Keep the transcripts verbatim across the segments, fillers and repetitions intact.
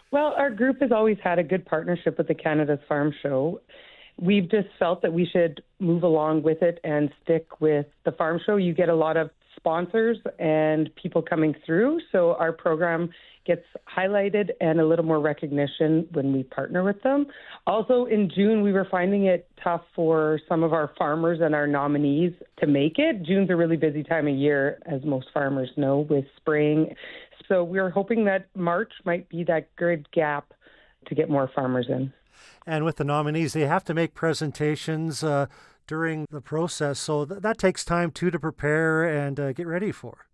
Well, our group has always had a good partnership with the Canada's Farm Show. We've just felt that we should move along with it and stick with the farm show. You get a lot of sponsors and people coming through, so our program gets highlighted and a little more recognition when we partner with them. Also, in June, we were finding it tough for some of our farmers and our nominees to make it. June's a really busy time of year, as most farmers know, with spring. So we're hoping that March might be that good gap to get more farmers in. And with the nominees, they have to make presentations uh, during the process. So th- that takes time, too, to prepare and uh, get ready for.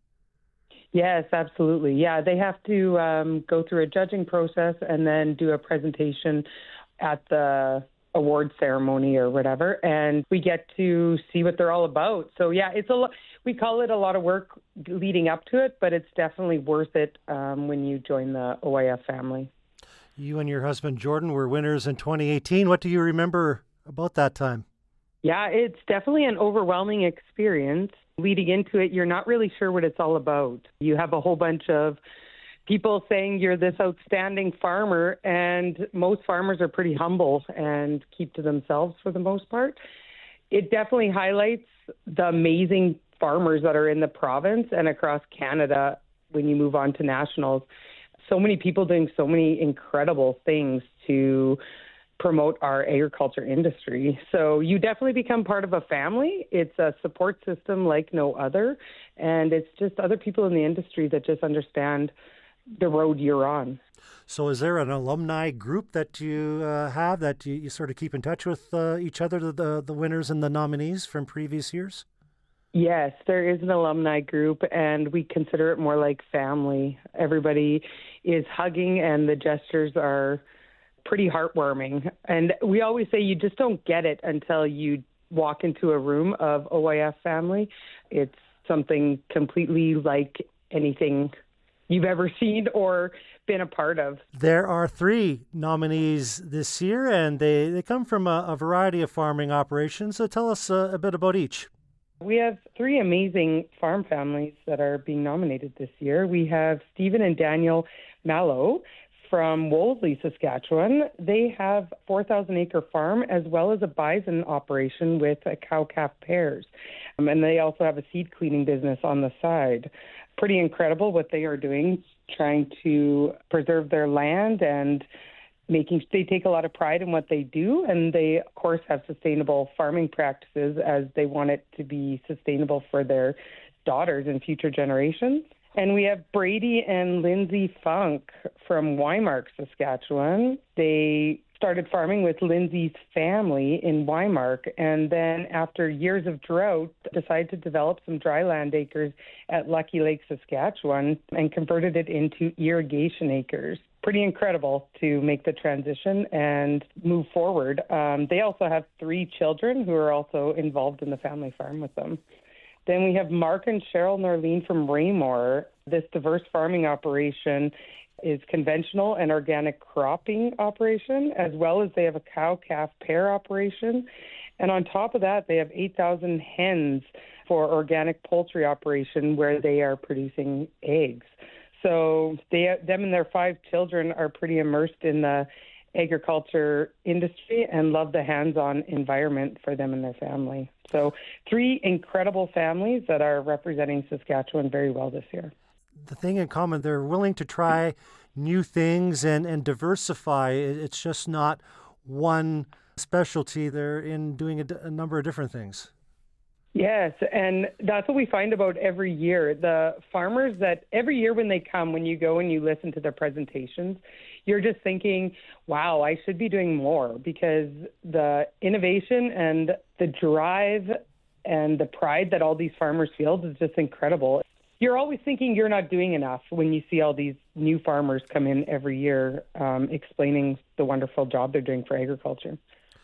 Yes, absolutely. Yeah, they have to um, go through a judging process and then do a presentation at the award ceremony or whatever. And we get to see what they're all about. So, yeah, it's a lo- we call it a lot of work leading up to it, but it's definitely worth it um, when you join the O I F family. You and your husband, Jordan, were winners in twenty eighteen. What do you remember about that time? Yeah, it's definitely an overwhelming experience. Leading into it, you're not really sure what it's all about. You have a whole bunch of people saying you're this outstanding farmer, and most farmers are pretty humble and keep to themselves for the most part. It definitely highlights the amazing farmers that are in the province and across Canada when you move on to nationals. So many people doing so many incredible things to promote our agriculture industry. So you definitely become part of a family. It's a support system like no other. And it's just other people in the industry that just understand the road you're on. So is there an alumni group that you uh, have that you, you sort of keep in touch with uh, each other, the, the, the winners and the nominees from previous years? Yes, there is an alumni group, and we consider it more like family. Everybody is hugging, and the gestures are pretty heartwarming. And we always say you just don't get it until you walk into a room of O I F family. It's something completely like anything you've ever seen or been a part of. There are three nominees this year, and they, they come from a, a variety of farming operations. So tell us uh, a bit about each. We have three amazing farm families that are being nominated this year. We have Stephen and Daniel Mallow from Wolseley, Saskatchewan. They have a four thousand acre farm as well as a bison operation with a cow-calf pairs. Um, and they also have a seed cleaning business on the side. Pretty incredible what they are doing, trying to preserve their land and making they take a lot of pride in what they do, and they of course have sustainable farming practices as they want it to be sustainable for their daughters and future generations. And we have Brady and Lindsay Funk from Weimark, Saskatchewan. They started farming with Lindsay's family in Weimark, and then after years of drought, decided to develop some dry land acres at Lucky Lake, Saskatchewan, and converted it into irrigation acres. Pretty incredible to make the transition and move forward. Um, they also have three children who are also involved in the family farm with them. Then we have Mark and Cheryl Norleen from Raymore. This diverse farming operation is conventional and organic cropping operation, as well as they have a cow-calf pair operation. And on top of that, they have eight thousand hens for organic poultry operation where they are producing eggs. So they, them and their five children are pretty immersed in the agriculture industry and love the hands-on environment for them and their family. So three incredible families that are representing Saskatchewan very well this year. The thing in common, they're willing to try new things and, and diversify. It's just not one specialty. They're in doing a, a number of different things. Yes, and that's what we find about every year. The farmers that every year when they come, when you go and you listen to their presentations, you're just thinking, wow, I should be doing more, because the innovation and the drive and the pride that all these farmers feel is just incredible. You're always thinking you're not doing enough when you see all these new farmers come in every year um, explaining the wonderful job they're doing for agriculture.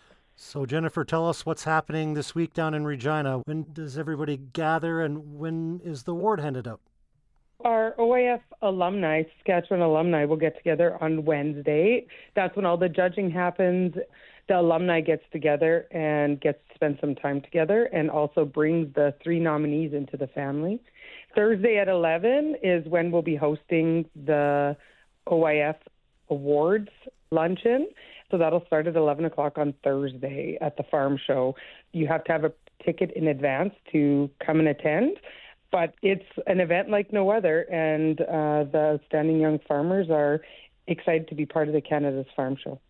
So, Jennifer, tell us what's happening this week down in Regina. When does everybody gather, and when is the award handed out? Our O I F alumni, Saskatchewan alumni, will get together on Wednesday. That's when all the judging happens. The alumni gets together and gets to spend some time together, and also brings the three nominees into the family. Thursday at eleven is when we'll be hosting the O I F awards luncheon. So that'll start at eleven o'clock on Thursday at the farm show. You have to have a ticket in advance to come and attend. But it's an event like no other, and uh, the outstanding young farmers are excited to be part of the Canada's Farm Show.